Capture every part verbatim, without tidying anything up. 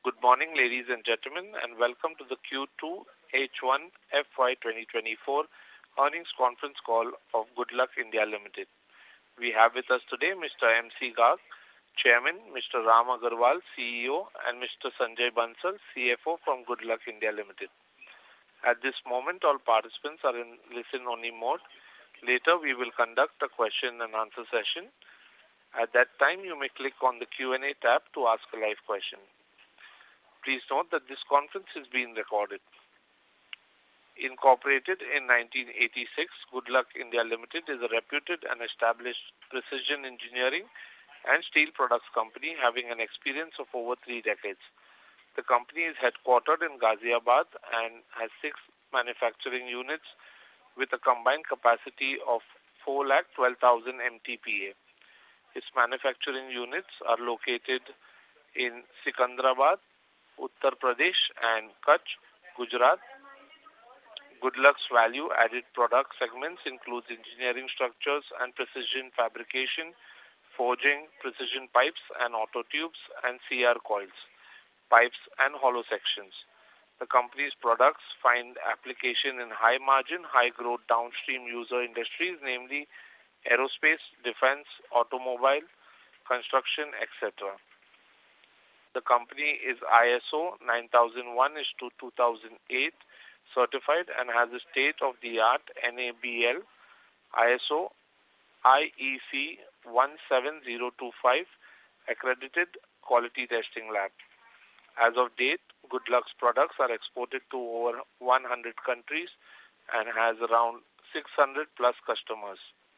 Good morning, ladies and gentlemen, and welcome to the Q two H one F Y twenty twenty-four earnings conference call of Goodluck India Limited. We have with us today Mister M C Garg, Chairman, Mister Ram Agarwal, C E O, and Mister Sanjay Bansal, C F O from Goodluck India Limited. At this moment, all participants are in listen-only mode. Later, we will conduct a question and answer session. At that time, you may click on the Q and A tab to ask a live question. Please note that this conference is being recorded. Incorporated in nineteen eighty-six, Goodluck India Limited is a reputed and established precision engineering and steel products company having an experience of over three decades. The company is headquartered in Ghaziabad and has six manufacturing units with a combined capacity of four lakh twelve thousand M T P A. Its manufacturing units are located in Secunderabad, Uttar Pradesh and Kutch, Gujarat. Goodluck's value-added product segments include engineering structures and precision fabrication, forging, precision pipes and auto tubes, and C R coils, pipes and hollow sections. The company's products find application in high-margin, high-growth downstream user industries, namely aerospace, defense, automobile, construction, et cetera. The company is I S O nine thousand one to two thousand eight certified and has a state-of-the-art N A B L I S O I E C one seven zero two five accredited quality testing lab. As of date, Goodluck's products are exported to over one hundred countries and has around six hundred plus customers.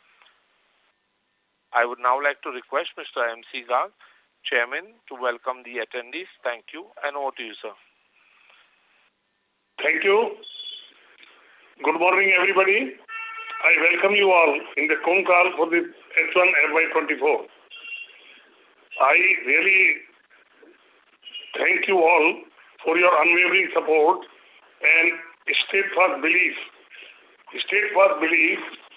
I would now like to request Mister M C Garg, Chairman, to welcome the attendees. Thank you, and over to you, sir. Thank you. Good morning, everybody. I welcome you all in the con call for the H one F Y twenty-four. I really thank you all for your unwavering support and steadfast belief. Steadfast belief.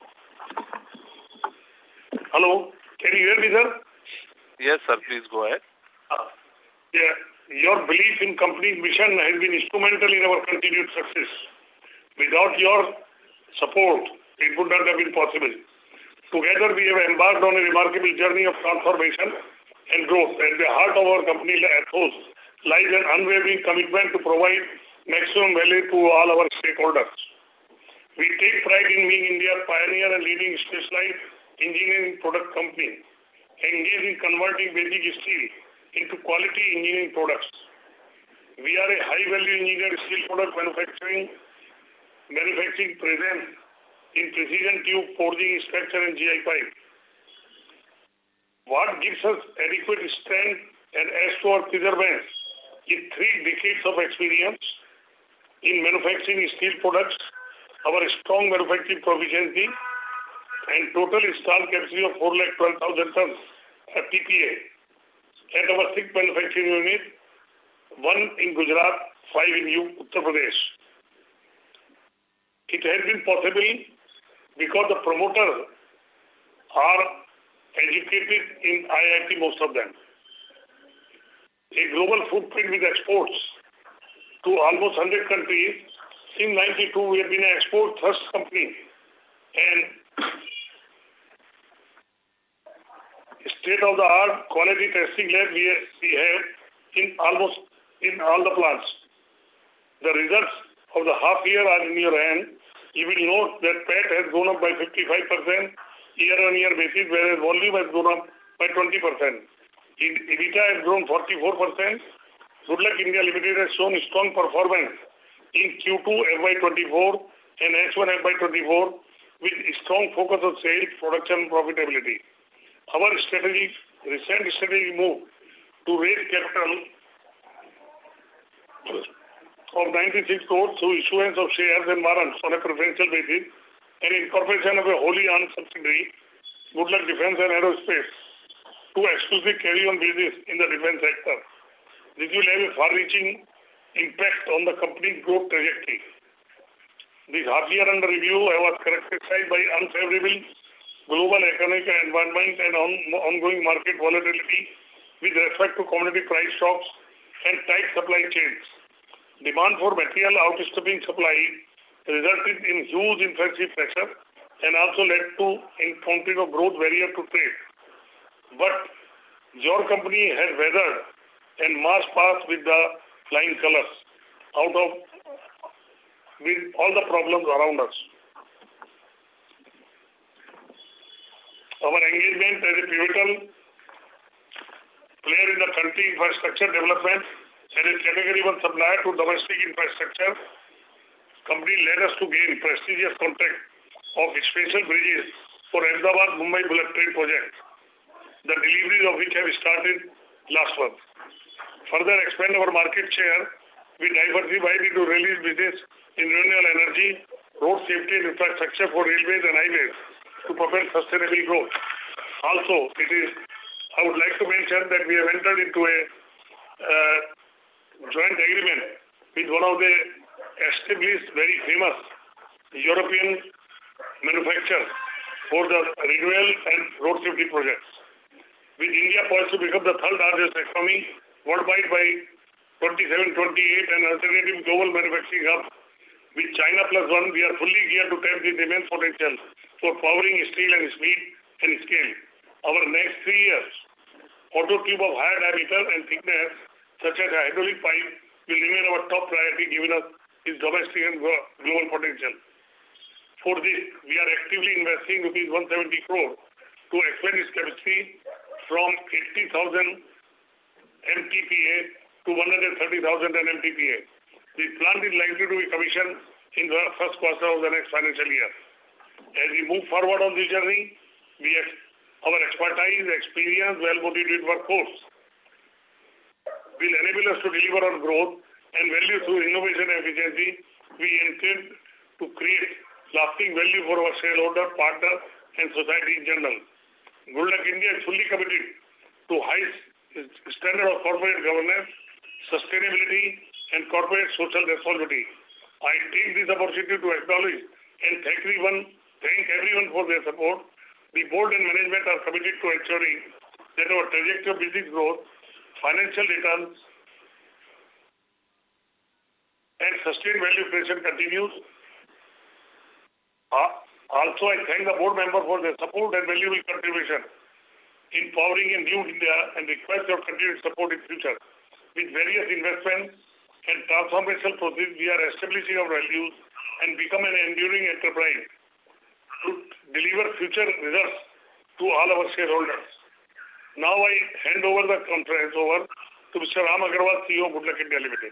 Hello, can you hear me, sir? Yes, sir. Please go ahead. Uh, yeah, your belief in company's mission has been instrumental in our continued success. Without your support, it would not have been possible. Together, we have embarked on a remarkable journey of transformation and growth. At the heart of our company ethos lies an unwavering commitment to provide maximum value to all our stakeholders. We take pride in being India's pioneer and leading specialized engineering product company, engaged in converting basic steel into quality engineering products. We are a high-value engineered steel product manufacturing, manufacturing present in precision tube, forging, structure, and G I pipe. What gives us adequate strength and adds to our perseverance is three decades of experience in manufacturing steel products, our strong manufacturing proficiency, and total installed capacity of four lakh twelve thousand tons F T P A. At our six manufacturing unit, one in Gujarat, five in Uttar Pradesh. It has been possible because the promoters are educated in I I T, most of them. A global footprint with exports to almost one hundred countries. Since ninety-two, we have been an export thrust company, and state-of-the-art quality testing lab we have, we have in almost in all the plants. The results of the half year are in your hand. You will note that P A T has gone up by fifty-five percent year-on-year basis, whereas volume has gone up by twenty percent. EBITDA has grown forty-four percent. Goodluck India Limited has shown strong performance in Q two F Y twenty-four and H one F Y twenty-four with strong focus on sales, production, and profitability. Our strategy, recent strategy move to raise capital of ninety-six crores through issuance of shares and warrants on a preferential basis and incorporation of a wholly owned subsidiary, Goodluck Defence and Aerospace, to exclusively carry on business in the defense sector. This will have a far-reaching impact on the company's growth trajectory. This half year under review was characterized by unfavorable global economic environment and on, ongoing market volatility with respect to commodity price shocks and tight supply chains. Demand for material outstripping supply resulted in huge inflationary pressure and also led to encountering of growth barrier to trade. But your company has weathered and marched past with the flying colors out of with all the problems around us. Our engagement as a pivotal player in the country infrastructure development and a category one supplier to domestic infrastructure company led us to gain prestigious contract of special bridges for Ahmedabad-Mumbai bullet train project, the deliveries of which have started last month. Further expand our market share, we diversified into railway business in renewable energy, road safety and infrastructure for railways and highways to propel sustainable growth. Also, it is, I would like to mention that we have entered into a uh, joint agreement with one of the established, very famous European manufacturers for the renewal and road safety projects. With India poised to become the third largest economy worldwide by twenty-seven twenty-eight and alternative global manufacturing hub, with China plus one, we are fully geared to tap the immense potential for powering steel and speed and scale. Our next three years, auto tube of higher diameter and thickness, such as hydraulic pipe, will remain our top priority given us its domestic and global potential. For this, we are actively investing rupees one hundred seventy crore to expand its capacity from eighty thousand M T P A to one hundred thirty thousand M T P A. The plant is likely to be commissioned in the first quarter of the next financial year. As we move forward on this journey, we have our expertise, experience, well-motivated workforce will enable us to deliver on growth and value through innovation and efficiency. We intend to create lasting value for our shareholder, partner, and society in general. Good Luck India is fully committed to high standard of corporate governance, sustainability, and corporate social responsibility. I take this opportunity to acknowledge and thank everyone, thank everyone for their support. The board and management are committed to ensuring that our trajectory of business growth, financial returns, and sustained value creation continues. Uh, also, I thank the board member for their support and valuable contribution in powering a new India and request your continued support in future. With various investments and transformational processes, we are establishing our values and become an enduring enterprise to deliver future results to all our shareholders. Now I hand over the conference over to Mister Ram Agarwal, C E O, Good Luck India Limited.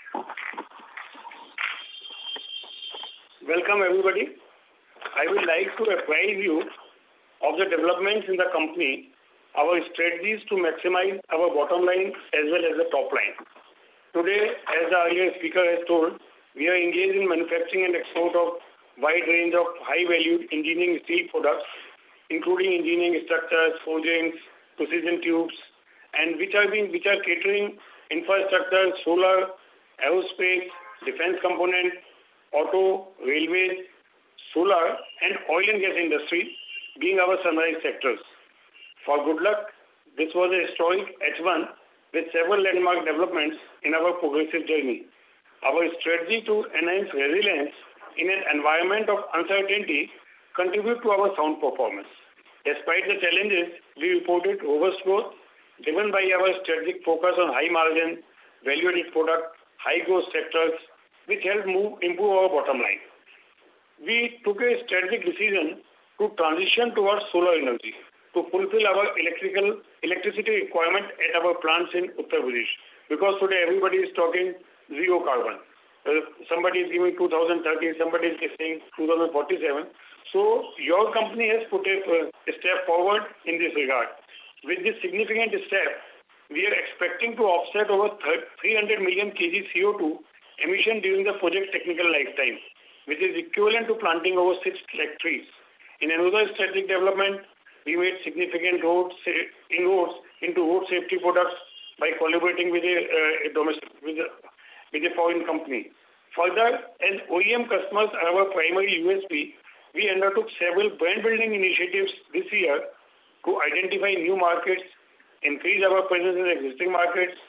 Welcome everybody. I would like to apprise you of the developments in the company, our strategies to maximize our bottom line as well as the top line. Today, as the earlier speaker has told, we are engaged in manufacturing and export of wide range of high-valued engineering steel products, including engineering structures, forgings, precision tubes, and which are being which are catering infrastructure, solar, aerospace, defense component, auto, railways, solar, and oil and gas industry being our sunrise sectors. For Good Luck, this was a historic H one with several landmark developments in our progressive journey. Our strategy to enhance resilience in an environment of uncertainty contribute to our sound performance. Despite the challenges, we reported robust growth driven by our strategic focus on high margin, value-added product, high growth sectors, which help move improve our bottom line. We took a strategic decision to transition towards solar energy to fulfill our electrical electricity requirement at our plants in Uttar Pradesh. Because today everybody is talking zero carbon. Uh, somebody is giving two thousand thirty, somebody is saying two thousand forty-seven. So your company has put a, uh, a step forward in this regard. With this significant step, we are expecting to offset over three hundred million kilograms C O two emission during the project technical lifetime, which is equivalent to planting over six lakh trees. In another strategic development, we made significant road inroads into road safety products by collaborating with a, uh, a domestic with a, with a foreign company. Further, as O E M customers are our primary U S P, we undertook several brand building initiatives this year to identify new markets, increase our presence in existing markets,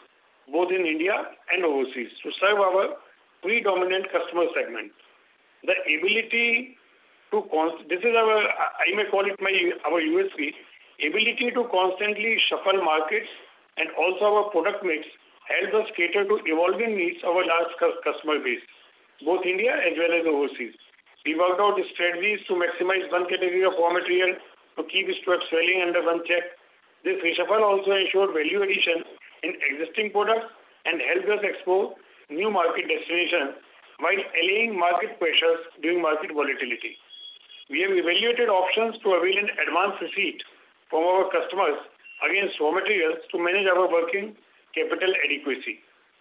both in India and overseas, to serve our predominant customer segment. The ability to const- this is our, I may call it my our U S P, ability to constantly shuffle markets and also our product mix helps us cater to evolving needs of our large customer base, both India as well as overseas. We worked out strategies to maximize one category of raw material to keep stock swelling under one check. This reshuffle also ensured value addition in existing products and helped us explore new market destinations while allaying market pressures during market volatility. We have evaluated options to avail an advance receipt from our customers against raw materials to manage our working capital adequacy.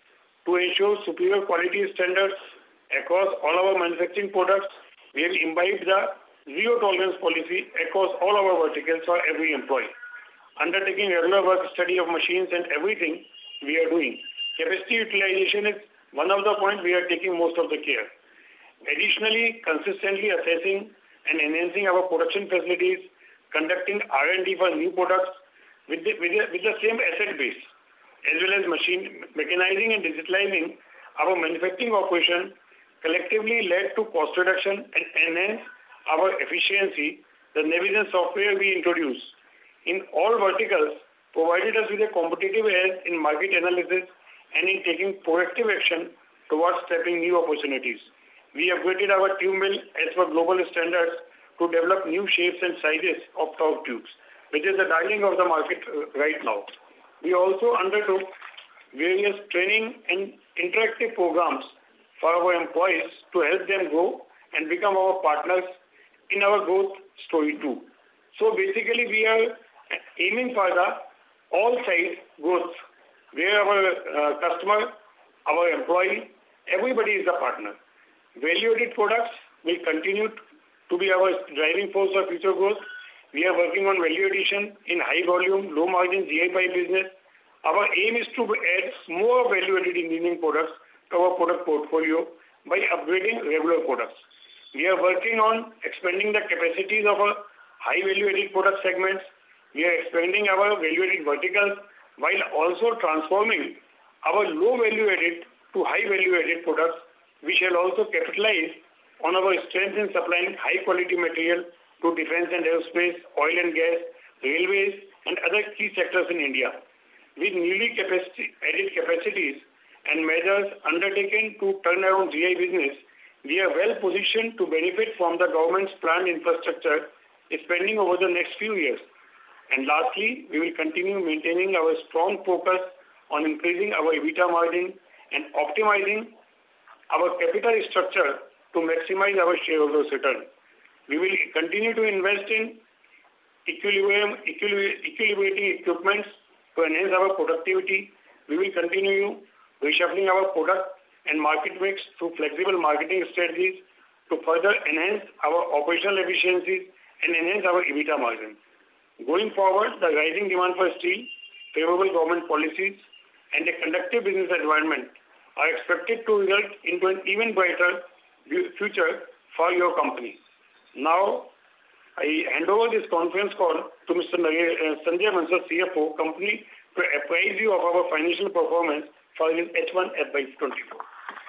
To ensure superior quality standards across all our manufacturing products, we have imbibed the zero tolerance policy across all our verticals for every employee. Undertaking regular work study of machines and everything we are doing. Capacity utilization is one of the points we are taking most of the care. Additionally, consistently assessing and enhancing our production facilities, conducting R and D for new products with the, with the, with the same asset base, as well as machine mechanizing and digitalizing our manufacturing operation collectively led to cost reduction and enhance our efficiency. The Navision software we introduced in all verticals provided us with a competitive edge in market analysis and in taking proactive action towards tapping new opportunities. We upgraded our tube mill as per global standards to develop new shapes and sizes of torque tubes, which is the darling of the market right now. We also undertook various training and interactive programs for our employees to help them grow and become our partners in our growth story too. So basically we are aiming for the all side growth where our uh, customer, our employee, everybody is a partner. Value-added products will continue to be our driving force of future growth. We are working on value addition in high volume, low margin G I pipe business. Our aim is to add more value-added engineering products to our product portfolio by upgrading regular products. We are working on expanding the capacities of our high value-added product segments. We are expanding our value-added verticals while also transforming our low value-added to high value-added products. We shall also capitalize on our strength in supplying high-quality material to defense and aerospace, oil and gas, railways, and other key sectors in India. With newly capacity, added capacities and measures undertaken to turn around G I business, we are well positioned to benefit from the government's planned infrastructure spending over the next few years. And lastly, we will continue maintaining our strong focus on increasing our EBITDA margin and optimizing our capital structure to maximize our shareholders' return. We will continue to invest in equilibrium, equilibrating equipments to enhance our productivity. We will continue reshuffling our product and market mix through flexible marketing strategies to further enhance our operational efficiencies and enhance our EBITDA margin. Going forward, the rising demand for steel, favorable government policies, and a conducive business environment are expected to result into an even brighter future for your company. Now, I hand over this conference call to Mister Sanjay Bansal, C F O, company, to apprise you of our financial performance for his H one F Y twenty-four.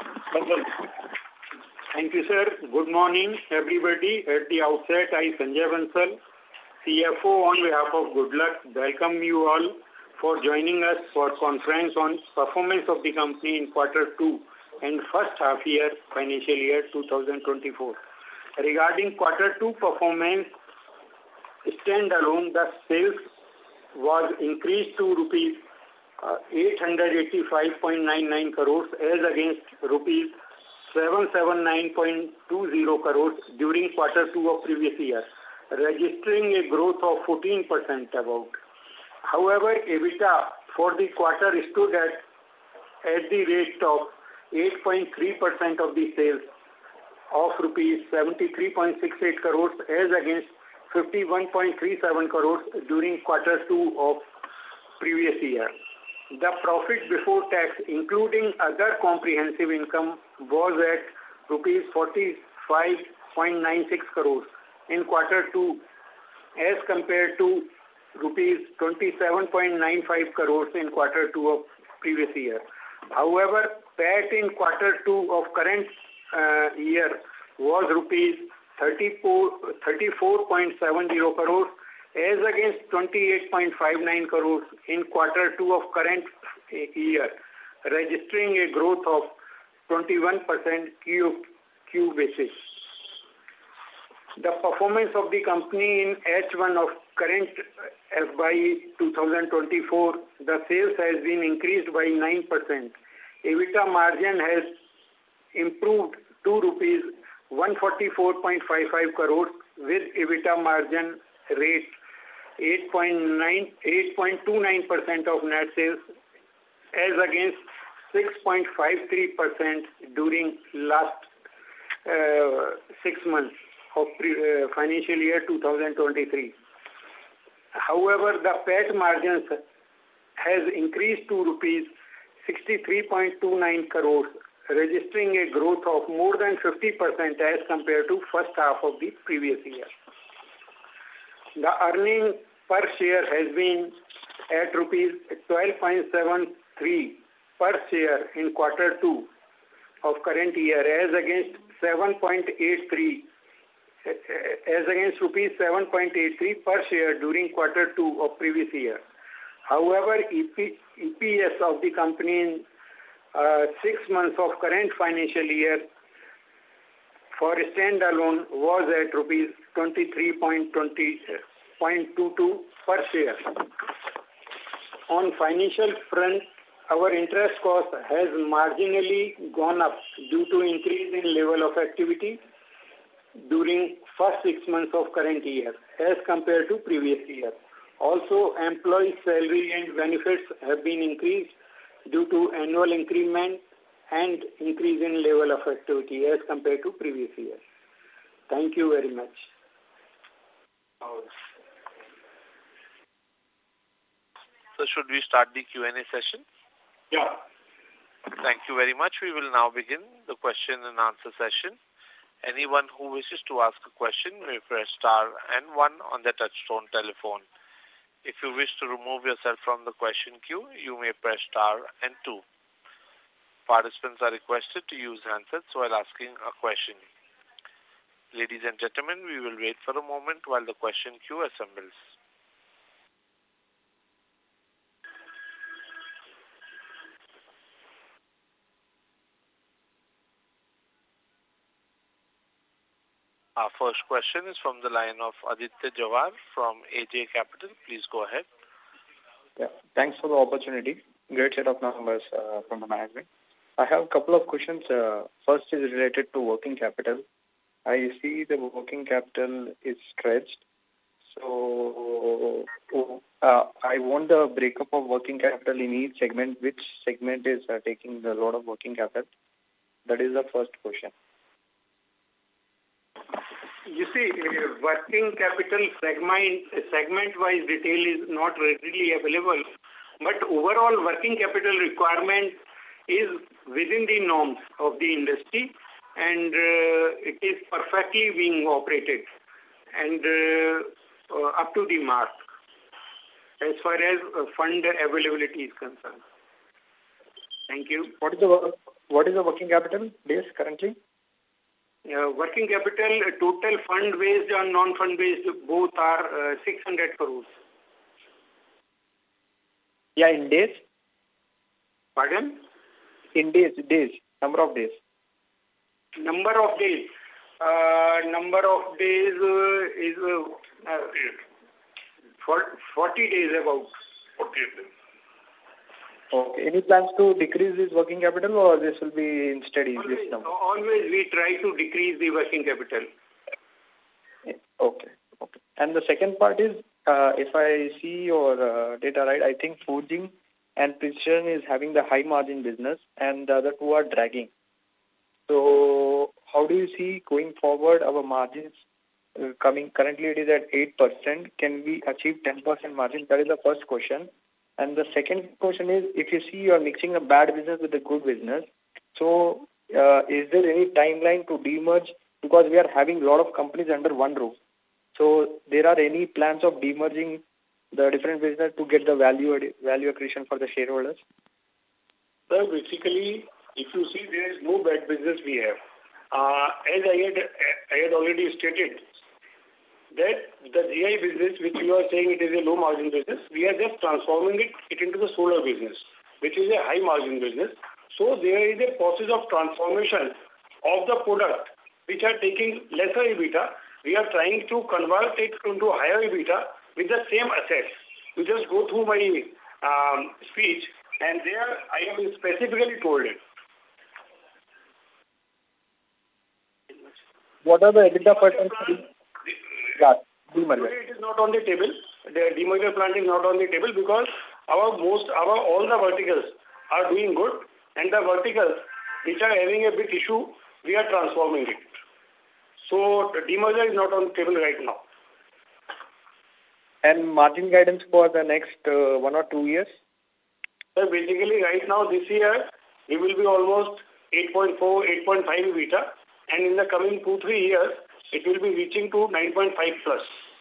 Thank you, sir. Good morning, everybody. At the outset, I, Sanjay Bansal, C F O on behalf of Goodluck, welcome you all for joining us for conference on performance of the company in quarter two and first half year, financial year two thousand twenty-four. Regarding quarter two performance, standalone, the sales was increased to rupees uh, eight hundred eighty-five point nine nine crores as against rupees seven hundred seventy-nine point two zero crores during quarter two of previous year, registering a growth of fourteen percent about. However, EBITDA for the quarter stood at, at the rate of eight point three percent of the sales of rupees seventy-three point six eight crores as against fifty-one point three seven crores during quarter two of previous year. The profit before tax, including other comprehensive income, was at rupees forty-five point nine six crores in quarter two as compared to rupees twenty-seven point nine five crores in quarter two of previous year. However, P A T in quarter two of current uh, year was rupees thirty-four point seven zero crores as against twenty-eight point five nine crores in quarter two of current year, registering a growth of twenty-one percent Q Q basis. The performance of the company in H one of current F Y twenty twenty-four, the sales has been increased by nine percent. EBITDA margin has improved to rupees one forty-four point five five crores with EBITDA margin rate eight point two nine percent of net sales as against six point five three percent during last uh, six months of pre, uh, financial year twenty twenty-three. However, the P A T margins has increased to rupees sixty-three point two nine crores, registering a growth of more than fifty percent as compared to first half of the previous year. The earning per share has been at rupees twelve point seven three per share in quarter two of current year as against seven point eight three as against rupees seven point eight three per share during quarter two of previous year. However, E P S of the company in uh, six months of current financial year for standalone was at rupees twenty-three point two two per share. On financial front, our interest cost has marginally gone up due to increase in level of activity during first six months of current year as compared to previous year. Also, employee salary and benefits have been increased due to annual increment and increase in level of activity as compared to previous year. Thank you very much. So should we start the Q and A session? Yeah. Thank you very much. We will now begin the question and answer session. Anyone who wishes to ask a question may press star and one on their touchtone telephone. If you wish to remove yourself from the question queue, you may press star and two. Participants are requested to use handsets while asking a question. Ladies and gentlemen, we will wait for a moment while the question queue assembles. Our first question is from the line of Aditya Jawar from A J Capital. Please go ahead. Yeah, thanks for the opportunity. Great set of numbers uh, from the management. I have a couple of questions. Uh, first is related to working capital. I see the working capital is stretched. So uh, I want the breakup of working capital in each segment. Which segment is uh, taking a lot of working capital? That is the first question. You see, uh, working capital segment, segment-wise detail is not readily available, but overall working capital requirement is within the norms of the industry, and uh, it is perfectly being operated and uh, uh, up to the mark as far as uh, fund availability is concerned. Thank you. What is the what is the working capital days currently? Uh, working capital, uh, total fund-based and non-fund-based, both are uh, six hundred crores. Yeah, in days? Pardon? In days, days, number of days. Number of days. Uh, number of days uh, is uh, uh, for forty days about. forty days. Okay. Any plans to decrease this working capital, or this will be in steady? Always, this number? always we try to decrease the working capital. Okay. Okay. And the second part is, uh, if I see your uh, data right, I think forging and precision is having the high margin business, and the other two are dragging. So how do you see going forward our margins uh, coming? Currently it is at eight percent. Can we achieve ten percent margin? That is the first question. And the second question is, if you see you are mixing a bad business with a good business, so uh, is there any timeline to demerge? Because we are having a lot of companies under one roof. So there are any plans of demerging the different business to get the value value accretion for the shareholders? Sir, basically, if you see, there is no bad business we have. Uh, as I had, I had already stated, that the G I business, which you are saying it is a low margin business, we are just transforming it, it into the solar business, which is a high margin business. So there is a process of transformation of the product, which are taking lesser EBITDA. We are trying to convert it into higher EBITDA with the same assets. You just go through my um, speech, and there I have specifically told it. What are the EBITDA percentages? Yeah, demerger. Today it is not on the table. The demerger plant is not on the table because our most, our all the verticals are doing good, and the verticals which are having a big issue, we are transforming it. So the demerger is not on the table right now. And margin guidance for the next uh, one or two years? So basically right now this year, we will be almost eight point four, eight point five EBITDA, and in the coming two, three years, it will be reaching to nine point five plus.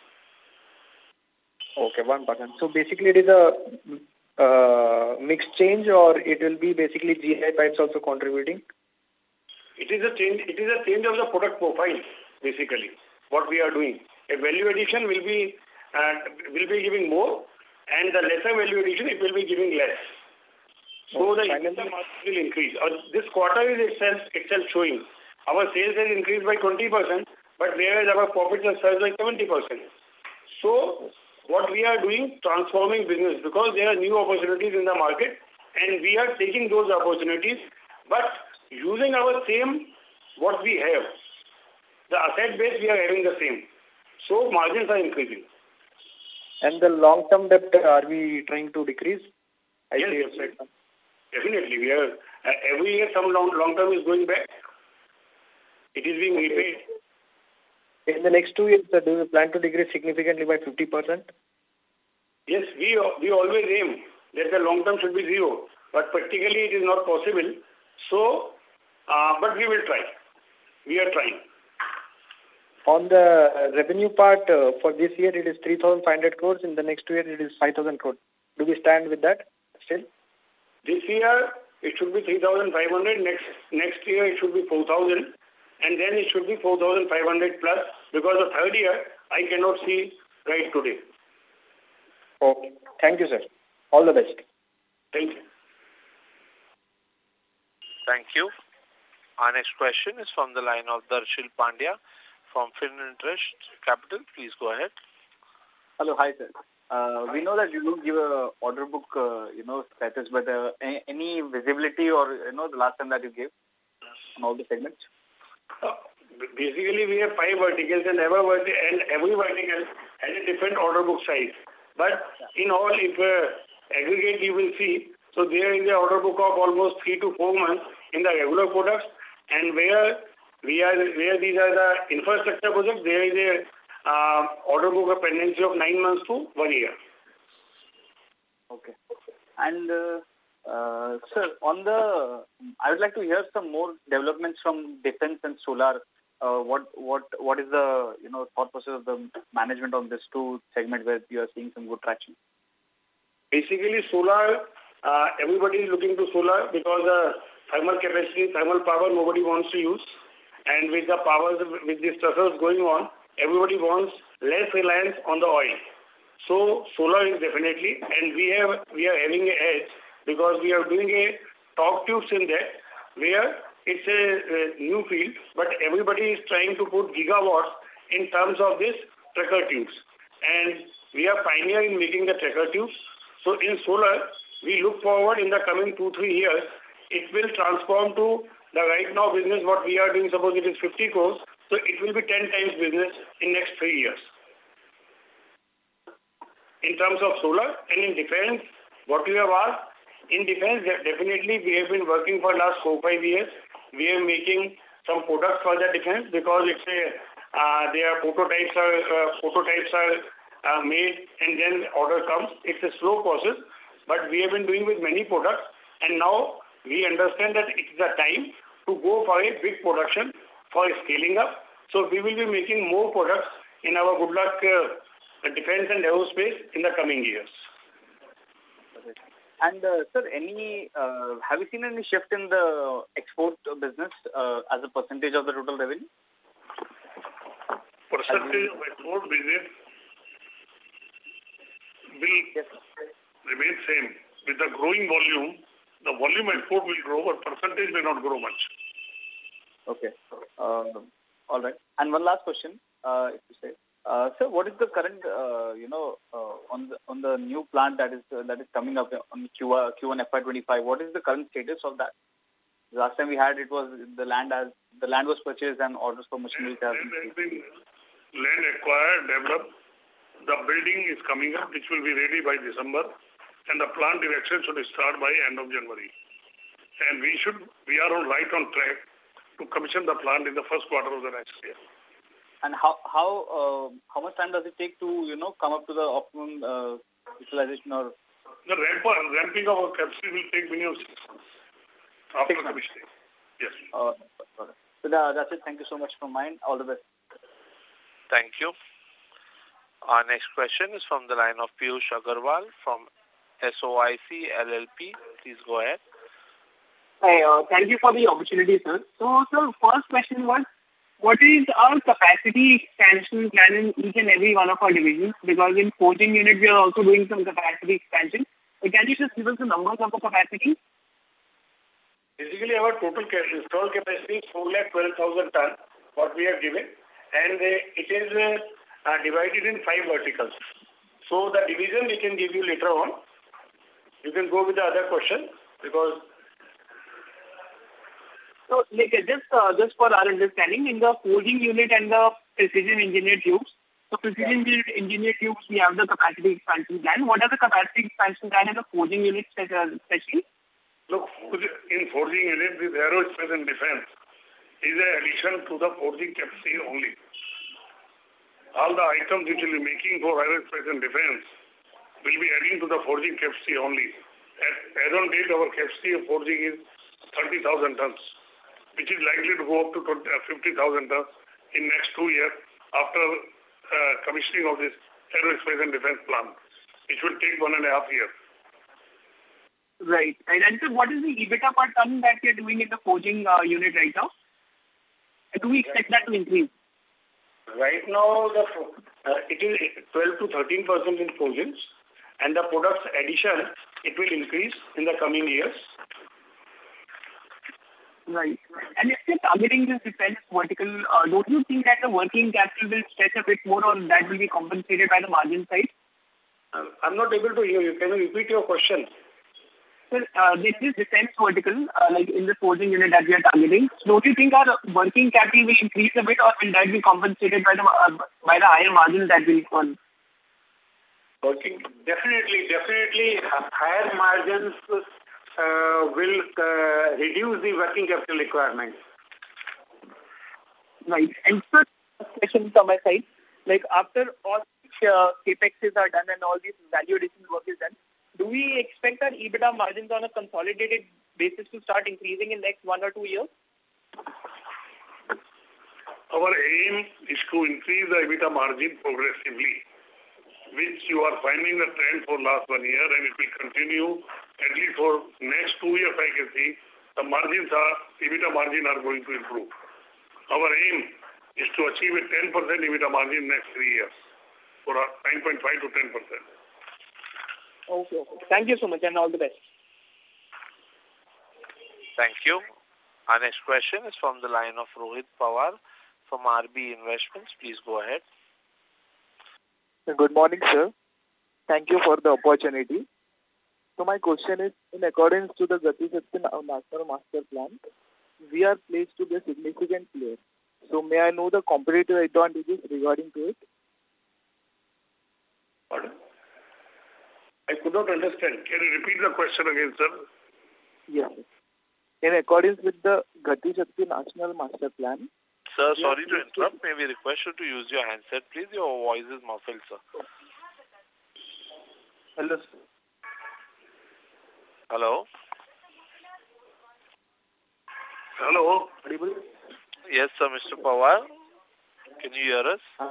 Okay, one percent. So basically it is a uh, mixed change, or it will be basically G I pipes also contributing? It is a change, it is a change of the product profile, basically, what we are doing. A value addition will be, uh, will be giving more, and the lesser value addition, it will be giving less. So okay, the EBITDA margin will increase. Uh, this quarter is itself, itself showing. Our sales has increased by twenty percent, but whereas our profits have surged by seventy percent. So what we are doing, transforming business, because there are new opportunities in the market, and we are taking those opportunities, but using our same, what we have. The asset base, we are having the same. So margins are increasing. And the long-term debt, are we trying to decrease? I yes, see definitely. definitely. We are, uh, every year some long, long-term is going back. It is being okay. repaid. In the next two years, uh, do you plan to decrease significantly by fifty percent? Yes, we we always aim that the long term should be zero, but practically it is not possible. So, uh, but we will try. We are trying. On the revenue part, uh, for this year it is three thousand five hundred crores. In the next two years it is five thousand crores. Do we stand with that still? This year it should be three thousand five hundred. Next next year it should be four thousand. And then it should be four thousand five hundred plus, because the third year I cannot see right today. Okay. Thank you, sir. All the best. Thank you. Thank you. Our next question is from the line of Darshil Pandya from Fininterest Capital. Please go ahead. Hello. Hi, sir. Uh, we know that you don't give a order book, uh, you know, status, but uh, any visibility or, you know, the last time that you gave on all the segments? Uh, basically, we have five verticals, and every, verti and every vertical has a different order book size. But in all, if uh, aggregate you will see, so there is an order book of almost three to four months in the regular products, and where we are, where these are the infrastructure projects, there is a uh, order book of pendency of nine months to one year. Okay. And uh, Uh, sir, on the, I would like to hear some more developments from defense and solar. Uh, what what what is the you know thought process of the management on this two segments where you are seeing some good traction? Basically, solar. Uh, everybody is looking to solar because the thermal capacity, thermal power, nobody wants to use, and with the powers with the stressors going on, everybody wants less reliance on the oil. So solar is definitely, and we have we are having an edge, because we are doing a torque tubes in that, where it's a, a new field, but everybody is trying to put gigawatts in terms of this tracker tubes. And we are pioneer in making the tracker tubes. So in solar, we look forward in the coming two, three years, it will transform to the right now business what we are doing, suppose it is fifty crores, so it will be ten times business in next three years. In terms of solar, and in defense, what you have asked, in defense, definitely we have been working for last four, five years. We are making some products for the defense, because it's a, uh, their prototypes are, uh, prototypes are uh, made and then order comes. It's a slow process, but we have been doing with many products, and now we understand that it's the time to go for a big production for scaling up. So we will be making more products in our Good Luck uh, defense and aerospace in the coming years. And uh, sir, any uh, have you seen any shift in the export business uh, as a percentage of the total revenue? Percentage of export business will Yes. remain same. With the growing volume, the volume export will grow, but percentage may not grow much. Okay. Uh, all right. And one last question, uh, if you say, uh, sir, what is the current, uh, you know, uh, on the on the new plant that is uh, that is coming up on Q one F Y twenty-five? What is the current status of that? Last time we had it was the land as the land was purchased and orders for machinery have Land has been land acquired, developed. The building is coming up, which will be ready by December, and the plant erection should start by end of January. And we should we are on right on track to commission the plant in the first quarter of the next year. And how how uh, how much time does it take to you know come up to the optimum uh, utilization or The ramp ramping of our capacity will take minimum six months after Six months. commissioning. Yes. uh, so that, that's it. Thank you so much from mine. All the best. Thank you. Our next question is from the line of Piyush Agarwal from S O I C L L P. Please go ahead. Hi, uh, thank you for the opportunity, sir. So, sir, first question was, what is our capacity expansion plan in each and every one of our divisions? Because in forging unit, we are also doing some capacity expansion. So can you just give us the numbers of the capacity? Basically, our total ca- installed capacity is four lakh twelve thousand ton, what we have given, and uh, it is uh, uh, divided in five verticals. So the division we can give you later on. You can go with the other question because So, like, uh, just uh, just for our understanding, in the forging unit and the precision engineered tubes, so precision engineered engineered tubes, we have the capacity expansion plan. What are the capacity expansion plan in the forging unit spec- uh, especially? Look, in forging unit, this aerospace and defense is an addition to the forging capacity only. All the items which will be making for aerospace and defense will be adding to the forging capacity only. At, as on date, our capacity of forging is thirty thousand tons, which is likely to go up to fifty thousand tons in next two years after uh, commissioning of this aerospace and defense plant, which will take one and a half years. Right. Right. And so what is the EBITDA per ton that we are doing in the forging uh, unit right now? And do we expect that to increase? right now the uh, it is twelve to thirteen percent in forgings, and the products addition it will increase in the coming years. Right. And if you're targeting this defense vertical, uh, don't you think that the working capital will stretch a bit more, or that will be compensated by the margin side? Uh, I'm not able to hear you. Can you repeat your question? Sir, uh, this is defense vertical, uh, like in the forging unit that we are targeting. So don't you think our working capital will increase a bit, or will that be compensated by the uh, by the higher margins that will earn? Working. Definitely, definitely uh, higher margins uh, will uh, reduce the working capital requirements. Right. And sir, question from my side, like after all uh, capexes are done and all this value addition work is done, do we expect our EBITDA margins on a consolidated basis to start increasing in next one or two years? Our aim is to increase the EBITDA margin progressively, which you are finding the trend for last one year, and it will continue at least for next two years. I can see the margins are EBITDA margin are going to improve. Our aim is to achieve a ten percent EBITDA margin next three years, for nine point five to ten percent. Okay, okay. Thank you so much, and all the best. Thank you. Our next question is from the line of Rohit Pawar from R B Investments. Please go ahead. Good morning, sir. Thank you for the opportunity. So my question is, in accordance to the Gati Shakti National Master Plan, we are placed to be a significant player. So may I know the competitive advantages regarding to it? Pardon? I could not understand. Can you repeat the question again, sir? Yes. In accordance with the Gati Shakti National Master Plan. Sir, sorry to interrupt. May we request you to use your handset, please? Your voice is muffled, sir. Hello, sir. Hello? Hello? Yes, sir, Mister Pawar. Can you hear us? Uh,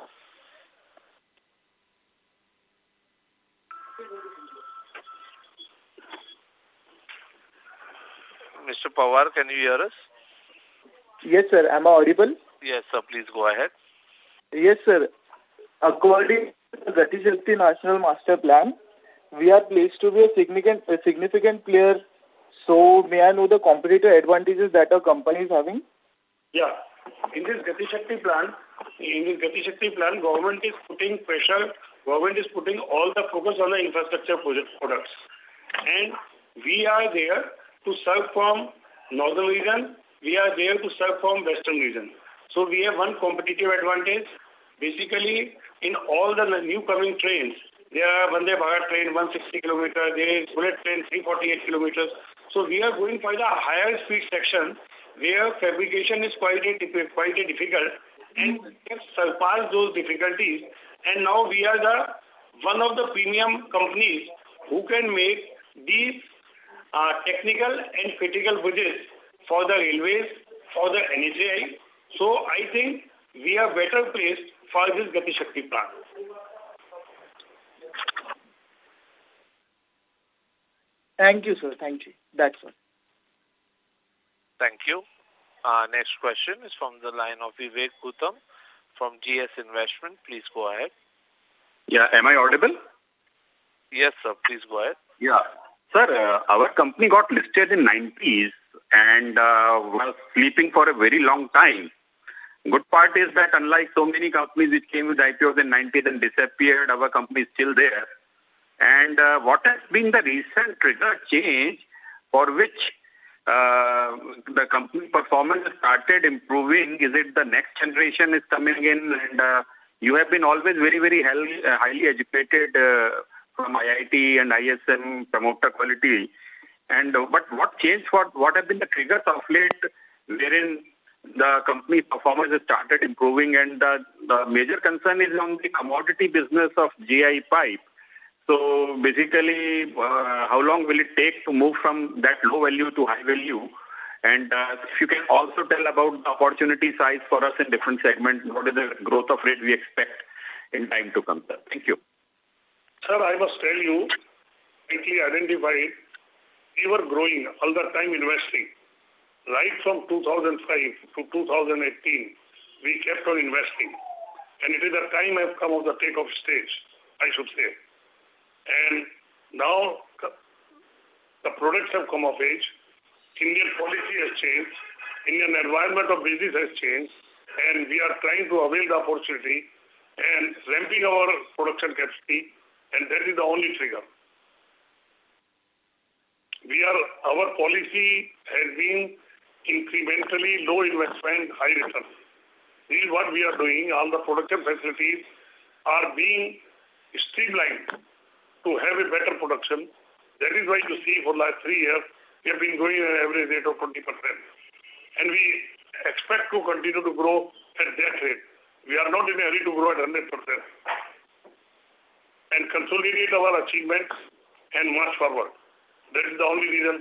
Mister Pawar, can you hear us? Yes, sir. Am I audible? Yes, sir. Please go ahead. Yes, sir. According to the Gati Shakti National Master Plan, we are placed to be a significant, a significant player. So, may I know the competitive advantages that our company is having? Yeah. In this Gati Shakti plan, in this Gati Shakti plan, government is putting pressure, government is putting all the focus on the infrastructure project products. And we are there to serve from northern region, we are there to serve from western region. So we have one competitive advantage. Basically, in all the new coming trains, there are Vande Bharat train one hundred sixty kilometers, there is bullet train three hundred forty-eight kilometers. So we are going for the higher speed section where fabrication is quite a, quite a difficult, and we have surpassed those difficulties, and now we are the one of the premium companies who can make these uh, technical and critical bridges for the railways, for the N H A I. So I think we are better placed for this Gati Shakti plan. Thank you, sir. Thank you. That's all. Thank you. Uh, next question is from the line of Vivek Gautam from G S Investment. Please go ahead. Yeah, am I audible? Yes, sir. Please go ahead. Yeah. Sir, uh, our company got listed in nineties and uh, was sleeping for a very long time. Good part is that unlike so many companies which came with I P Os in nineties and disappeared, our company is still there. And uh, what has been the recent trigger change for which uh, the company performance has started improving? Is it the next generation is coming in? And uh, you have been always very, very highly, uh, highly educated uh, from I I T and I S M promoter quality. And uh, but what changed? What what have been the triggers of late wherein the company performance has started improving? And the, the major concern is on the commodity business of G I pipe. So basically, uh, how long will it take to move from that low value to high value? And uh, if you can also tell about the opportunity size for us in different segments, what is the growth of rate we expect in time to come, sir? Thank you. Sir, I must tell you, quickly identified, we were growing all the time investing. Right from two thousand five to two thousand eighteen, we kept on investing. And it is the time I've come of the take-off stage, I should say. And now the products have come of age, Indian policy has changed, Indian environment of business has changed, and we are trying to avail the opportunity and ramping our production capacity, and that is the only trigger. We are, our policy has been incrementally low investment, high return. This is what we are doing. All the production facilities are being streamlined to have a better production. That is why you see for the last three years, we have been growing at an average rate of twenty percent. And we expect to continue to grow at that rate. We are not in a hurry to grow at one hundred percent. And consolidate our achievements and march forward. That is the only reason.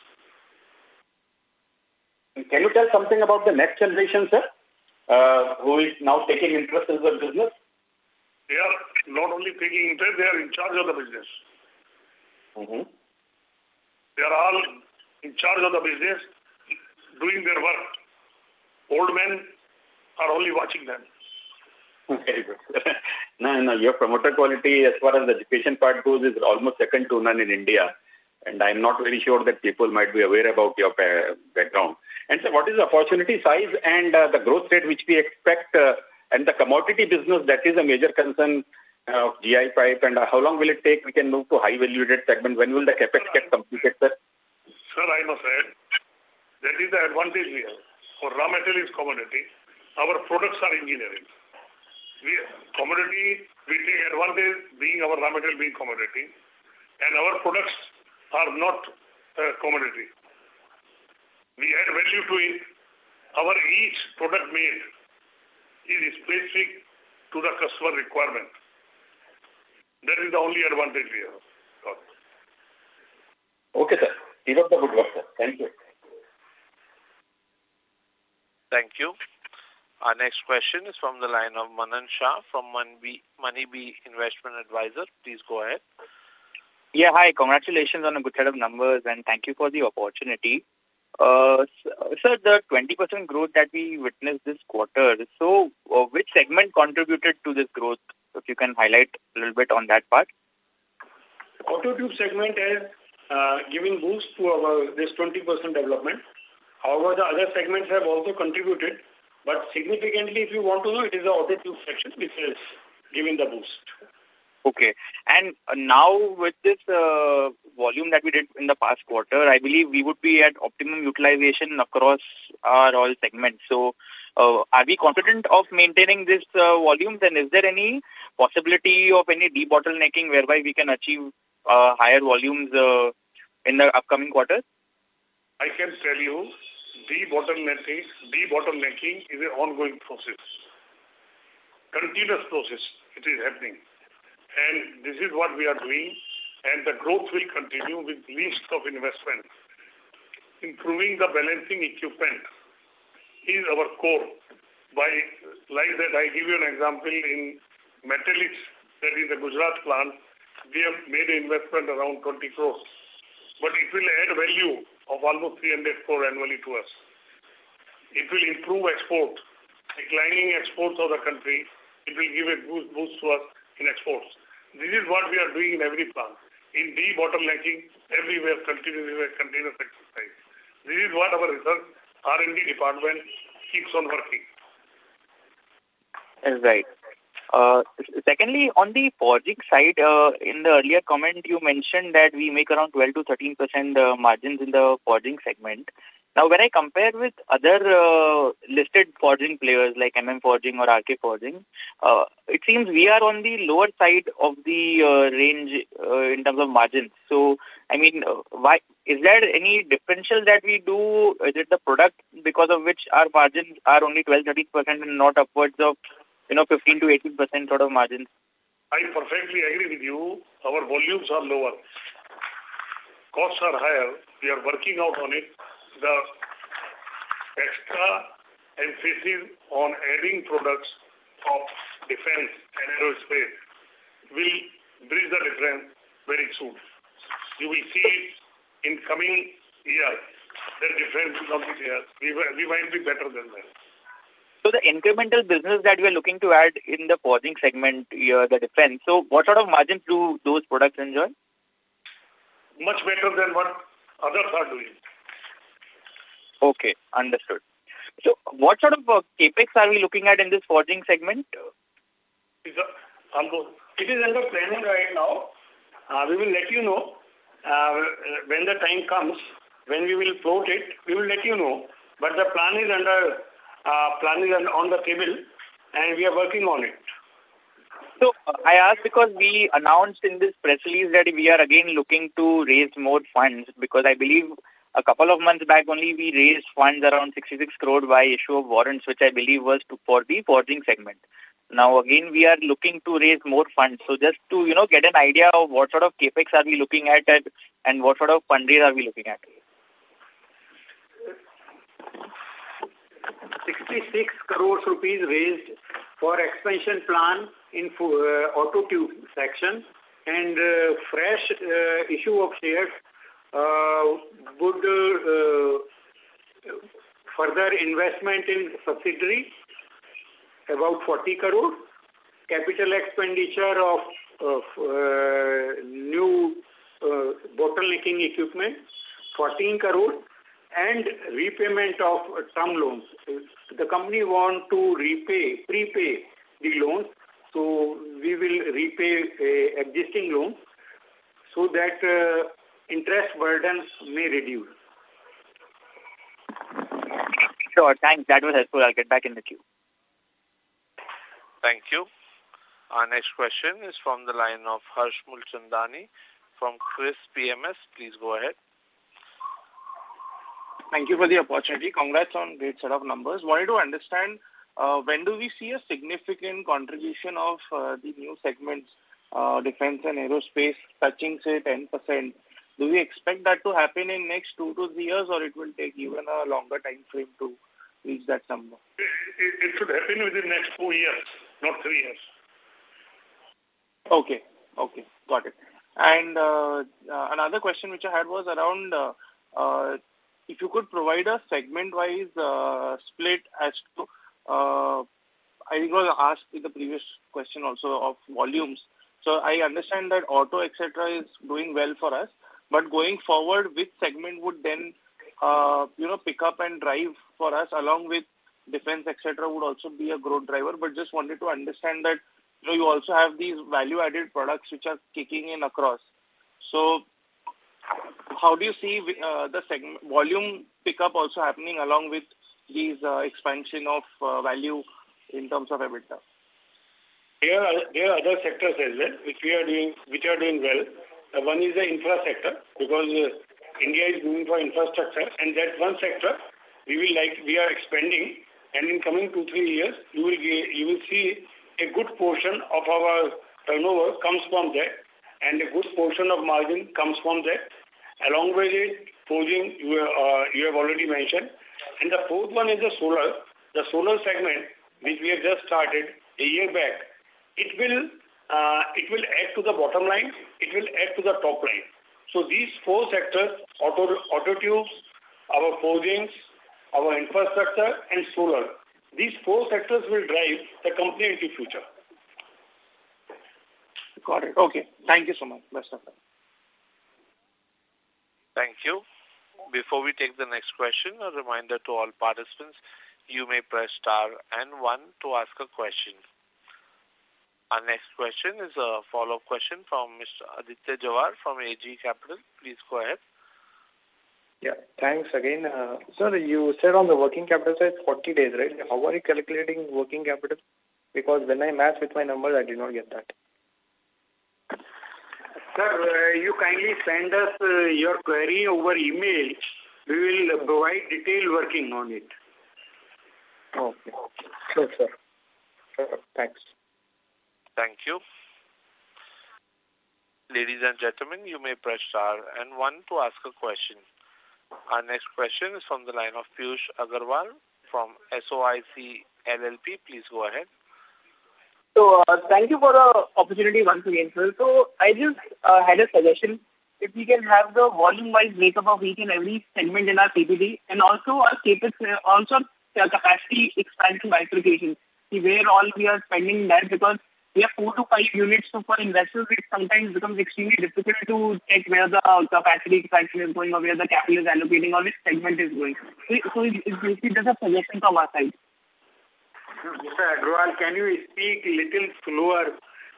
Can you tell something about the next generation, sir, uh, who is now taking interest in the business? They are not only taking interest, they are in charge of the business. Mm-hmm. They are all in charge of the business, doing their work. Old men are only watching them. Very good. no, no, your promoter quality as far as the education part goes is almost second to none in India. And I'm not very sure that people might be aware about your background. And so what is the opportunity size and uh, the growth rate which we expect uh, and the commodity business that is a major concern uh, of G I pipe, and uh, how long will it take we can move to high valued segment? When will the capex get completed, sir? Sir, I must add, that is the advantage we have. For raw material is commodity. Our products are engineering. We, commodity, we take advantage being our raw material being commodity. And our products are not uh, commodity. We add value to it. Our each product made is specific to the customer requirement. That is the only advantage we have. Got it. Okay, sir. Keep up the good work, sir. Thank you. Thank you. Our next question is from the line of Manan Shah from Moneybee Investment Advisor. Please go ahead. Yeah, hi. Congratulations on a good set of numbers and thank you for the opportunity. Uh, sir, the twenty percent growth that we witnessed this quarter, so uh, which segment contributed to this growth? If you can highlight a little bit on that part. Auto tube segment has uh, given boost to our this twenty percent development. However, the other segments have also contributed, but significantly, if you want to know, it is the auto tube section which is giving the boost. Okay. And uh, now with this uh, volume that we did in the past quarter, I believe we would be at optimum utilization across our all segments. So uh, are we confident of maintaining this uh, volumes, and is there any possibility of any debottlenecking whereby we can achieve uh, higher volumes uh, in the upcoming quarters? I can tell you debottlenecking, debottlenecking is an ongoing process. Continuous process. It is happening. And this is what we are doing, and the growth will continue with least of investment. Improving the balancing equipment is our core. By like that, I give you an example in metallics, that is the Gujarat plant, we have made an investment around twenty crores. But it will add value of almost three hundred crore annually to us. It will improve export. Declining exports of the country, it will give a boost, boost to us in exports. This is what we are doing in every plant. In debottlenecking, everywhere continuous, continuous exercise. This is what our research R and D department keeps on working. Right. Uh, secondly, on the forging side, uh, in the earlier comment, you mentioned that we make around twelve to thirteen percent uh, margins in the forging segment. Now, when I compare with other uh, listed forging players like M M Forging or R K Forging, uh, it seems we are on the lower side of the uh, range uh, in terms of margins. So, I mean, uh, why is there any differential that we do? Is it the product because of which our margins are only twelve to thirteen percent and not upwards of, you know, fifteen to eighteen percent sort of margins? I perfectly agree with you. Our volumes are lower. Costs are higher. We are working out on it. The extra emphasis on adding products of defense and aerospace will bridge the difference very soon. You will see it in coming years. The difference will not be there. We, we might be better than that. So the incremental business that we are looking to add in the forging segment, uh, the defense, so what sort of margins do those products enjoy? Much better than what others are doing. Okay, understood. So what sort of uh, capex are we looking at in this forging segment? It is under planning right now. Uh, we will let you know uh, when the time comes, when we will float it, we will let you know. But the plan is under uh, plan is on the table, and we are working on it. So uh, I asked because we announced in this press release that we are again looking to raise more funds, because I believe a couple of months back only we raised funds around sixty-six crore by issue of warrants, which I believe was to, for the forging segment. Now again we are looking to raise more funds. So just to, you know, get an idea of what sort of capex are we looking at and, and what sort of fundraise are we looking at? sixty-six crores rupees raised for expansion plan in uh, auto tube section, and uh, fresh uh, issue of shares uh, would uh, further investment in subsidiary about forty crore, capital expenditure of, of uh, new uh, bottlenecking equipment fourteen crore, and repayment of term loans. The company want to repay, prepay the loans, so we will repay uh, existing loans so that uh, interest burden may reduce. Sure, thanks. That was helpful. I'll get back in the queue. Thank you. Our next question is from the line of Harsh Mulchandani from Chris P M S. Please go ahead. Thank you for the opportunity. Congrats on great set of numbers. Wanted to understand uh, when do we see a significant contribution of uh, the new segments, uh, defense and aerospace, touching say ten percent? Do we expect that to happen in next two to three years, or it will take even a longer time frame to reach that number? It, it, it should happen within next two years, not three years. Okay, okay, got it. And uh, uh, another question which I had was around uh, uh, if you could provide a segment-wise uh, split as to, uh, I think I was asked in the previous question also of volumes. So I understand that auto, et cetera, is doing well for us. But going forward, which segment would then, uh, you know, pick up and drive for us, along with defense, et cetera, would also be a growth driver. But just wanted to understand that, you know, you also have these value-added products which are kicking in across. So how do you see uh, the segment volume pickup also happening along with these uh, expansion of uh, value in terms of EBITDA? There are, there are other sectors as well which we are doing which are doing well. Uh, one is the infra sector, because uh, India is moving for infrastructure, and that one sector we will like we are expanding, and in coming two three years you will get, you will see a good portion of our turnover comes from that, and a good portion of margin comes from that. Along with it, forging you uh, you have already mentioned, and the fourth one is the solar. The solar segment which we have just started a year back. It will uh, it will add to the bottom line. It will add to the top line. So these four sectors: auto auto tubes, our forgings, our infrastructure, and solar. These four sectors will drive the company into future. Got it. Okay. Thank you so much. Best of luck. Thank you. Before we take the next question, a reminder to all participants, you may press star and one to ask a question. Our next question is a follow-up question from Mister Aditya Jawar from A G Capital. Please go ahead. Yeah, thanks again. Uh, sir, you said on the working capital side forty days, right? How are you calculating working capital? Because when I match with my numbers, I did not get that. Sir, uh, you kindly send us uh, your query over email. We will uh, provide detailed working on it. Okay. Sure, sir. Sure. Thanks. Thank you. Ladies and gentlemen, you may press star and one to ask a question. Our next question is from the line of Piyush Agarwal from S O I C L L P. Please go ahead. So, uh, thank you for the opportunity once again, sir. So, I just uh, had a suggestion. If we can have the volume-wise breakup of each and every segment in our P P T, and also our capex, uh, also uh, capacity expansion bifurcation, see where all we are spending that, because we have four to five units, so for investors it sometimes becomes extremely difficult to check where the capacity expansion is going, or where the capital is allocating, or which segment is going. So, so it's basically just a suggestion from our side. Mister Agrawal, can you speak a little slower?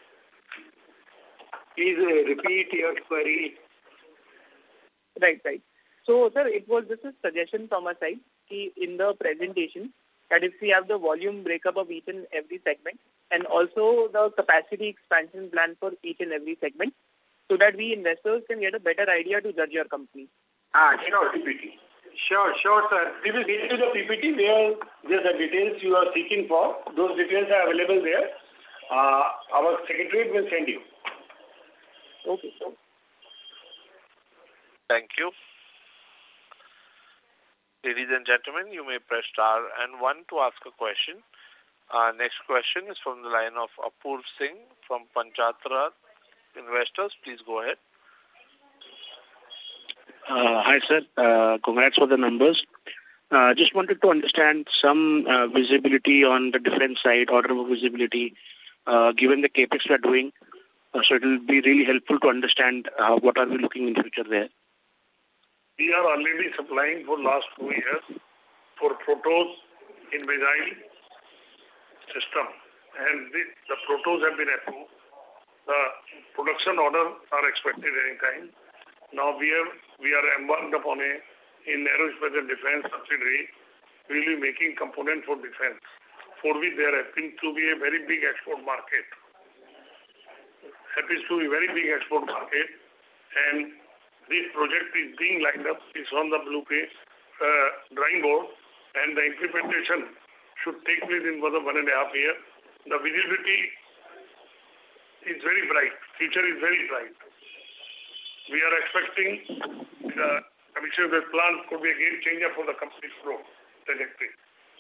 Please uh, repeat your query. Right, right. So, sir, it was just a suggestion from our side. In the presentation, that if we have the volume breakup of each and every segment, and also the capacity expansion plan for each and every segment, so that we investors can get a better idea to judge your company. Ah, sure, P P T. Sure, sure, sir. We will get you the P P T where there's the details you are seeking for. Those details are available there. Uh, our secretary will send you. Okay, sir. Thank you. Ladies and gentlemen, you may press star and one to ask a question. Our next question is from the line of Apurv Singh from Panchatra Investors. Please go ahead. Uh, hi, sir. Uh, congrats for the numbers. Uh, just wanted to understand some uh, visibility on the defense side, order book visibility, uh, given the capex we are doing. Uh, so it will be really helpful to understand uh, what are we looking in future there. We are already supplying for last two years for Protos in missile system, and the, the Protos have been approved. The production orders are expected anytime. Now we have we are embarked upon a in aerospace and defense subsidiary. We will be making component for defense, for which there happens to be a very big export market. Happens to be a very big export market, and this project is being lined up. It's on the blueprint uh, drawing board, and the implementation should take place in one and a half year. The visibility is very bright. Future is very bright. We are expecting the commission of the plan could be a game changer for the company's growth trajectory.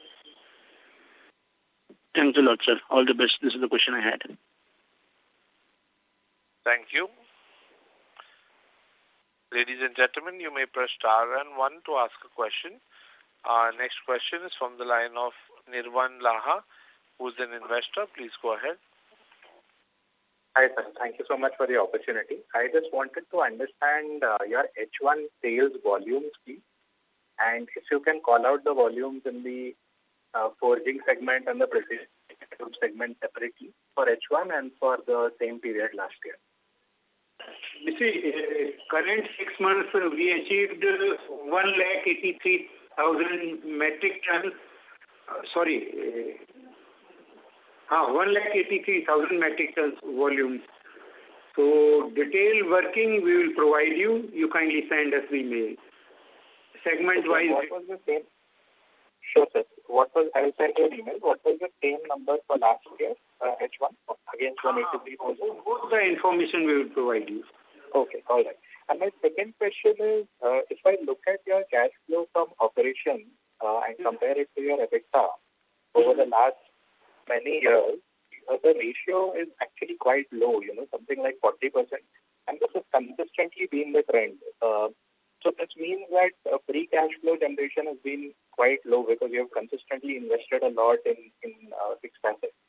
Thanks a lot, sir. All the best. This is the question I had. Thank you. Ladies and gentlemen, you may press star and one to ask a question. Our next question is from the line of Nirvan Laha, who's an investor. Please go ahead. Hi, sir. Thank you so much for the opportunity. I just wanted to understand uh, your H one sales volumes, please. And if you can call out the volumes in the uh, forging segment and the precision segment separately for H one and for the same period last year. You see, uh, current six months uh, we achieved uh, one lakh eighty-three thousand metric tons. Uh, sorry, uh, uh, one lakh eighty-three thousand metric tons volume. So detailed working we will provide you. You kindly send us the mail. Segment-wise. What was the same? Sure, sir. What was, I will send you an email. What was the same number for last year, uh, H one, against one eighty-three thousand? Both the information we will provide you. Okay, all right. And my second question is, uh, if I look at your cash flow from operations uh, and compare it to your EBITDA over the last many years, uh, the ratio is actually quite low, you know, something like forty percent. And this has consistently been the trend. Uh, So this means that uh, free cash flow generation has been quite low because you have consistently invested a lot in, in uh, fixed assets.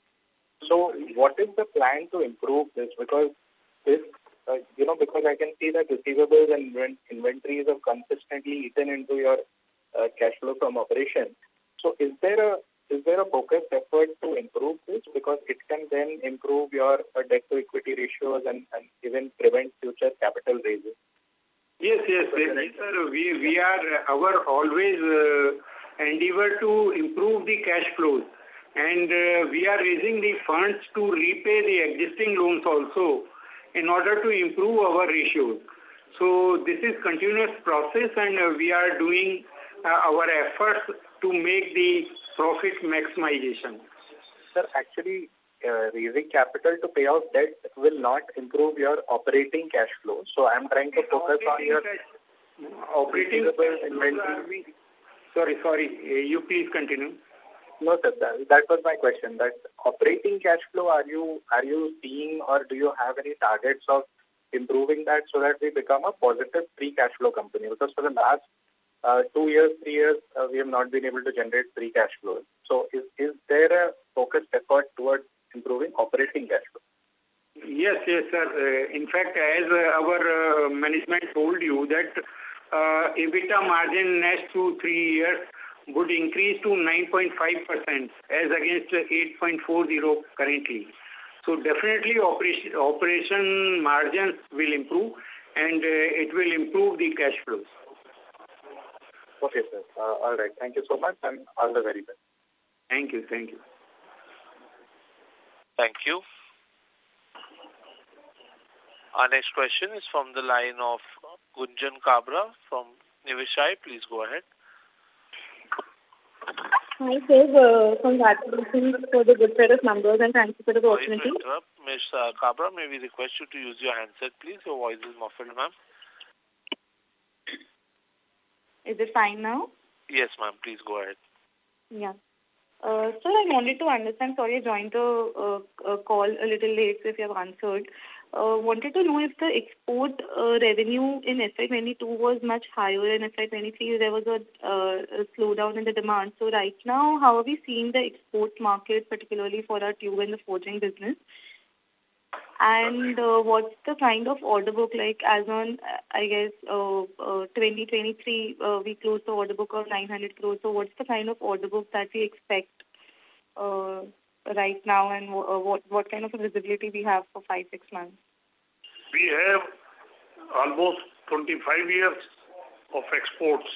So what is the plan to improve this? Because this, uh, you know, because I can see that receivables and inventories have consistently eaten into your uh, cash flow from operation. So is there a is there a focused effort to improve this? Because it can then improve your uh, debt to equity ratios and, and even prevent future capital raises. Yes, yes, yes, sir. We, we are our always uh, endeavor to improve the cash flows, and uh, we are raising the funds to repay the existing loans also in order to improve our ratios. So this is continuous process, and uh, we are doing uh, our efforts to make the profit maximization. Sir, actually, Uh, raising capital to pay off debt will not improve your operating cash flow. So I'm trying to focus on your operating inventory. Sorry, sorry. Uh, you please continue. No, sir. That, that was my question. That operating cash flow, are you are you seeing or do you have any targets of improving that so that we become a positive free cash flow company? Because for the last uh, two years, three years, uh, we have not been able to generate free cash flow. So is is there a focused effort towards improving operating cash flow? Yes, yes, sir. Uh, in fact, as uh, our uh, management told you that uh, EBITDA margin next two, three years would increase to nine point five percent as against eight point four zero currently. So definitely operation, operation margins will improve and uh, it will improve the cash flows. Okay, sir. Uh, all right. Thank you so much and all the very best. Thank you. Thank you. Thank you. Our next question is from the line of Gunjan Kabra from Niveshaay. Please go ahead. Hi, sir. Uh, congratulations for the good set of numbers and thank you for the opportunity. Sorry to interrupt. Miz Uh, Kabra, may we request you to use your handset, please? Your voice is muffled, ma'am. Is it fine now? Yes, ma'am. Please go ahead. Yeah. Uh, sir, I wanted to understand, sorry I joined the uh, uh, call a little late, so if you have answered. Uh, wanted to know if the export uh, revenue in F Y twenty-two was much higher and F Y twenty-three there was a, uh, a slowdown in the demand. So right now, how are we seeing the export market, particularly for our tube and the forging business? And uh, what's the kind of order book like as on, I guess, uh, uh, twenty twenty-three, uh, we closed the order book of nine hundred crores. So what's the kind of order book that we expect uh, right now and w- uh, what, what kind of a visibility we have for five, six months? We have almost twenty-five years of exports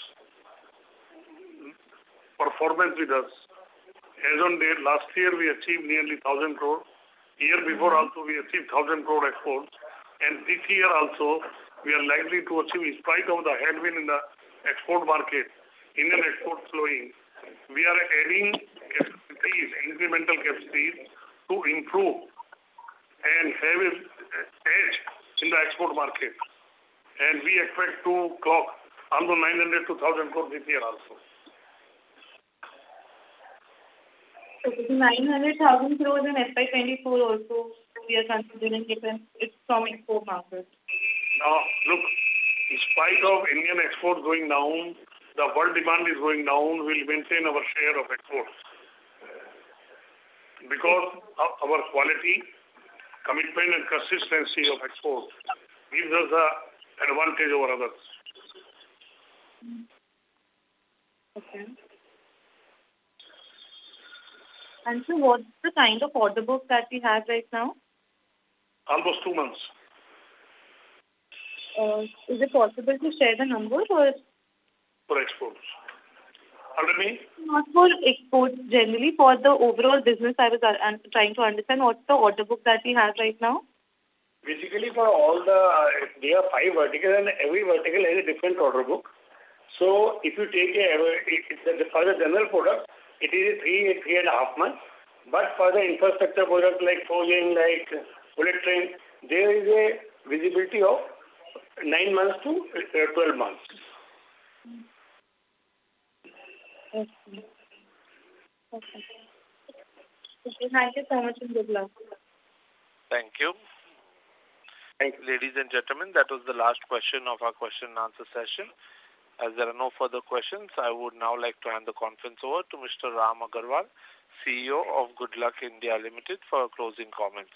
performance with us. As on date, last year we achieved nearly one thousand crore. Year before also we achieved one thousand crore exports, and this year also we are likely to achieve, in spite of the headwind in the export market, Indian export slowing, we are adding capacities, incremental capacities to improve and have an edge in the export market. And we expect to clock almost nine hundred to one thousand crore this year also. Okay, nine hundred thousand crores in F Y twenty-four also we are considering it and it's from export market. Now, look, in spite of Indian exports going down, the world demand is going down, we'll maintain our share of exports. Because of our quality, commitment and consistency of exports gives us an advantage over others. Okay. And so what's the kind of order book that we have right now? Almost two months. Uh, is it possible to share the number or? For exports. Pardon me? Not for exports generally, for the overall business I was uh, trying to understand what's the order book that we have right now? Basically for all the, uh, there are five verticals and every vertical has a different order book. So if you take a, it, for the general product, it is a three, three and a half months. But for the infrastructure products like forging, like bullet train, there is a visibility of nine months to uh, twelve months. Okay. Okay. Okay. Thank you so much and good luck. Thank you. Thank you. Ladies and gentlemen, that was the last question of our question and answer session. As there are no further questions, I would now like to hand the conference over to Mister Ram Agarwal, C E O of Goodluck India Limited, for closing comments.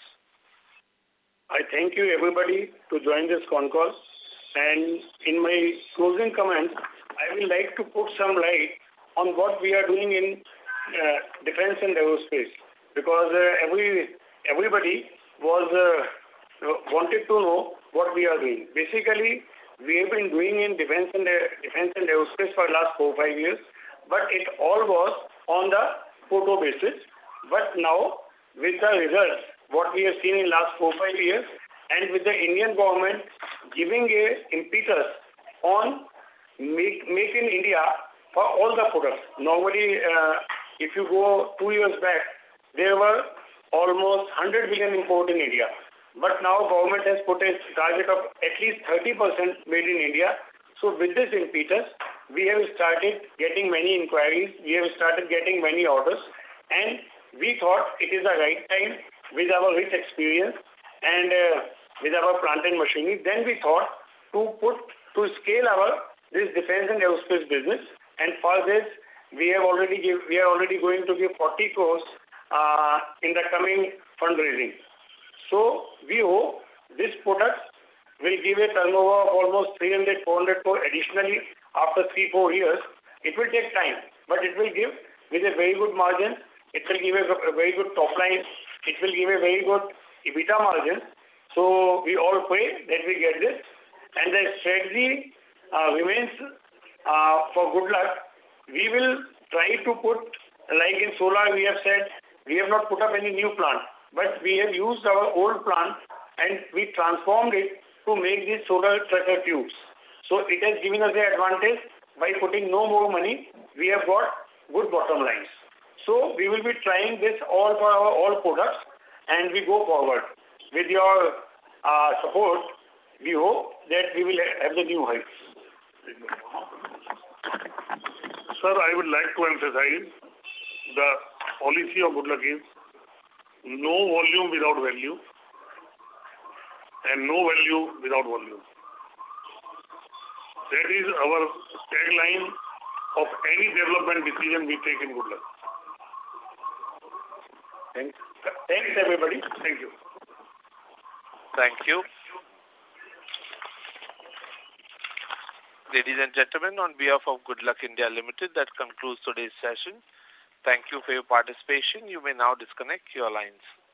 I thank you everybody to join this con call. And in my closing comments, I will like to put some light on what we are doing in uh, defense and aerospace, because uh, every everybody was uh, wanted to know what we are doing. Basically, we have been doing in defense and uh, defense and aerospace for the last four five years, but it all was on the photo basis. But now, with the results, what we have seen in last four five years, and with the Indian government giving a impetus on make, make in India for all the products. Normally, uh, if you go two years back, there were almost one hundred billion import in India. But now government has put a target of at least thirty percent made in India. So with this impetus, we have started getting many inquiries, we have started getting many orders, and we thought it is the right time with our rich experience and uh, with our plant and machinery. Then we thought to put, to scale our this defense and aerospace business. And for this, we have already give, we are already going to give forty crores uh, in the coming fundraising. So we hope this product will give a turnover of almost three hundred, four hundred crores additionally after three, four years. It will take time, but it will give with a very good margin. It will give a, a very good top line. It will give a very good EBITDA margin. So we all pray that we get this. And the strategy uh, remains uh, for Goodluck. We will try to put, like in solar we have said, we have not put up any new plant, but we have used our old plant and we transformed it to make these solar tracker tubes. So it has given us the advantage. By putting no more money, we have got good bottom lines. So we will be trying this all for our all products, and we go forward. With your uh, support, we hope that we will have the new heights. Sir, I would like to emphasize the policy of Goodluck is no volume without value and no value without volume. That is our tagline of any development decision we take in Goodluck. Thanks. Thanks everybody. Thank you. Thank you. Ladies and gentlemen, on behalf of Goodluck India Limited, that concludes today's session. Thank you for your participation. You may now disconnect your lines.